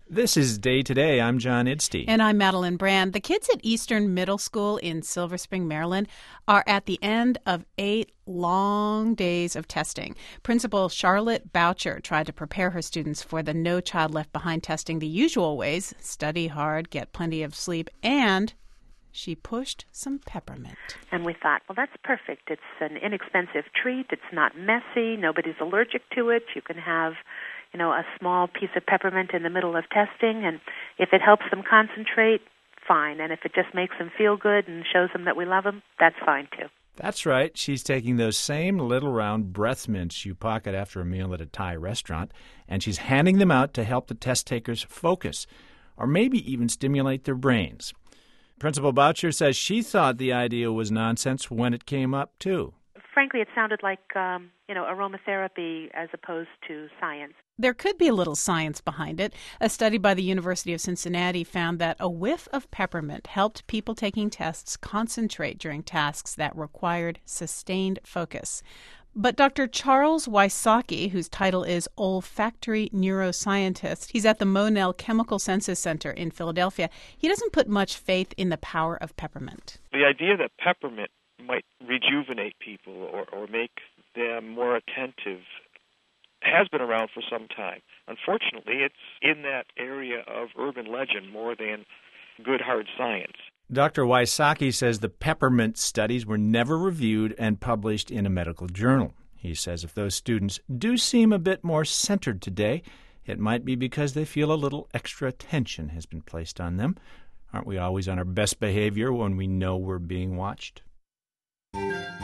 This is Day Today. I'm John Idstey. And I'm Madeline Brand. The kids at Eastern Middle School in Silver Spring, Maryland, are at the end of 8 long days of testing. Principal Charlotte Boucher tried to prepare her students for the No Child Left Behind testing the usual ways: study hard, get plenty of sleep, and she pushed some peppermint. And we thought, well, that's perfect. It's an inexpensive treat. It's not messy. Nobody's allergic to it. You can have a small piece of peppermint in the middle of testing, and if it helps them concentrate, fine. And if it just makes them feel good and shows them that we love them, that's fine too. That's right. She's taking those same little round breath mints you pocket after a meal at a Thai restaurant, and she's handing them out to help the test takers focus, or maybe even stimulate their brains. Principal Boucher says she thought the idea was nonsense when it came up, too. Frankly, it sounded like, aromatherapy as opposed to science. There could be a little science behind it. A study by the University of Cincinnati found that a whiff of peppermint helped people taking tests concentrate during tasks that required sustained focus. But Dr. Charles Wysocki, whose title is olfactory neuroscientist, he's at the Monell Chemical Senses Center in Philadelphia, he doesn't put much faith in the power of peppermint. The idea that peppermint might rejuvenate people or make them more attentive has been around for some time. Unfortunately, it's in that area of urban legend more than good hard science. Dr. Wysocki says the peppermint studies were never reviewed and published in a medical journal. He says if those students do seem a bit more centered today, it might be because they feel a little extra attention has been placed on them. Aren't we always on our best behavior when we know we're being watched?